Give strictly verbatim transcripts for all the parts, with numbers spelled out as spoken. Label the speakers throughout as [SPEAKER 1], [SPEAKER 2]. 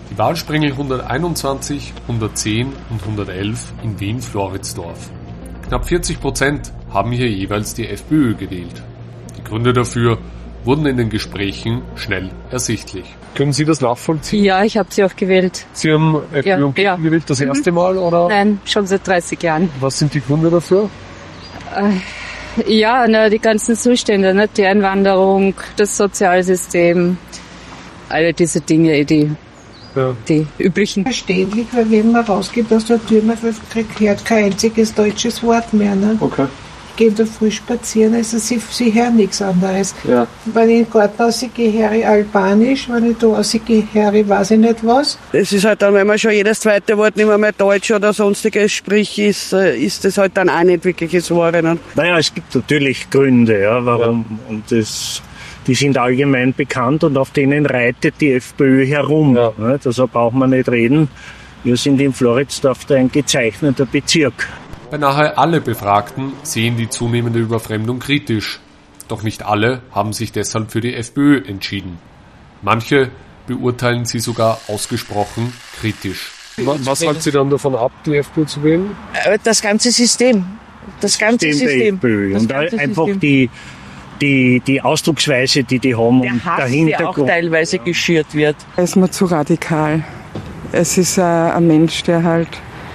[SPEAKER 1] Die Wahlsprengel hunderteinundzwanzig, hundertzehn und hundertelf in Wien-Floridsdorf. Knapp vierzig Prozent haben hier jeweils die FPÖ gewählt. Die Gründe dafür wurden in den Gesprächen schnell ersichtlich.
[SPEAKER 2] Können Sie das nachvollziehen?
[SPEAKER 3] Ja, ich habe sie auch gewählt.
[SPEAKER 2] Sie haben FPÖ
[SPEAKER 3] ja,
[SPEAKER 2] und
[SPEAKER 3] ja.
[SPEAKER 2] gewählt das erste Mal, oder?
[SPEAKER 3] Nein, schon seit dreißig Jahren.
[SPEAKER 2] Was sind die Gründe dafür?
[SPEAKER 3] Äh, ja, na, die ganzen Zustände, ne? Die Einwanderung, das Sozialsystem, alle diese Dinge, die, ja. die üblichen.
[SPEAKER 4] Verständlich, weil wenn man rausgeht aus der Tür, man hört kein einziges deutsches Wort mehr. Ne?
[SPEAKER 2] Okay.
[SPEAKER 4] Gehen da früh spazieren, also sie, sie hören nichts anderes.
[SPEAKER 2] Ja.
[SPEAKER 4] Wenn ich in den Garten rausgehe, höre ich Albanisch, wenn ich da rausgehe, höre ich weiß ich nicht was.
[SPEAKER 5] Es ist halt dann, wenn man schon jedes zweite Wort nicht mehr, mehr Deutsch oder sonstiges spricht, ist, ist das halt dann auch nicht wirklich das Wahre. Ne?
[SPEAKER 6] Naja, es gibt natürlich Gründe, ja, warum, ja. und das, die sind allgemein bekannt und auf denen reitet die FPÖ herum. Ja. Ja, deshalb braucht man nicht reden. Wir sind in Floridsdorf ein gezeichneter Bezirk.
[SPEAKER 1] Beinahe alle Befragten sehen die zunehmende Überfremdung kritisch. Doch nicht alle haben sich deshalb für die FPÖ entschieden. Manche beurteilen sie sogar ausgesprochen kritisch.
[SPEAKER 2] Was hält Sie dann davon ab, die FPÖ zu wählen?
[SPEAKER 5] Das ganze System. Das ganze
[SPEAKER 6] System.
[SPEAKER 5] System.
[SPEAKER 6] Der FPÖ.
[SPEAKER 5] Das
[SPEAKER 6] und
[SPEAKER 5] ganze
[SPEAKER 6] einfach
[SPEAKER 5] System.
[SPEAKER 6] die, die, die Ausdrucksweise, die die haben.
[SPEAKER 5] Der
[SPEAKER 6] und
[SPEAKER 5] Hass,
[SPEAKER 6] der Hintergrund.
[SPEAKER 5] der auch teilweise geschürt wird.
[SPEAKER 7] Er ist mir zu radikal. Es ist ein Mensch, der halt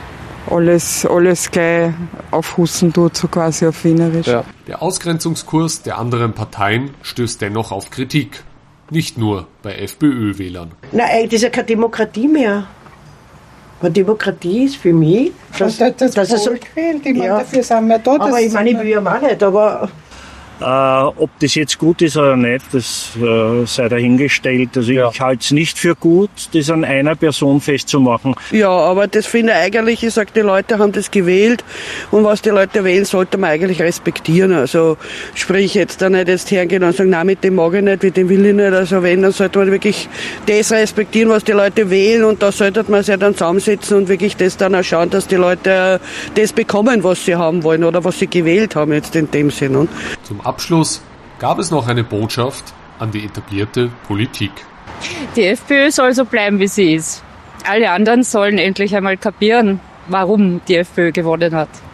[SPEAKER 7] alles, alles gleich aufhusten tut, so quasi auf Wienerisch.
[SPEAKER 1] Ja. Der Ausgrenzungskurs der anderen Parteien stößt dennoch auf Kritik. Nicht nur bei FPÖ-Wählern.
[SPEAKER 8] Nein, das ist ja keine Demokratie mehr. Eine Demokratie ist für mich, dass,
[SPEAKER 4] das, das
[SPEAKER 8] dass es so
[SPEAKER 4] gewählt. Ich meine,
[SPEAKER 8] ja.
[SPEAKER 4] dafür sind wir da.
[SPEAKER 8] Aber ich meine, ich will ja auch nicht, aber
[SPEAKER 6] Äh, ob das jetzt gut ist oder nicht, das äh, sei dahingestellt. Also ja. ich halte es nicht für gut, das an einer Person festzumachen.
[SPEAKER 5] Ja, aber das finde ich eigentlich, ich sage, die Leute haben das gewählt und was die Leute wählen, sollte man eigentlich respektieren. Also sprich jetzt da nicht jetzt hergehen und sagen, nein, mit dem mag ich nicht, mit dem will ich nicht. Also wenn, dann sollte man wirklich das respektieren, was die Leute wählen und da sollte man sich dann zusammensetzen und wirklich das dann auch schauen, dass die Leute das bekommen, was sie haben wollen oder was sie gewählt haben jetzt in dem Sinn.
[SPEAKER 1] Zum Abschluss gab es noch eine Botschaft an die etablierte Politik.
[SPEAKER 3] Die FPÖ soll so bleiben, wie sie ist. Alle anderen sollen endlich einmal kapieren, warum die FPÖ gewonnen hat.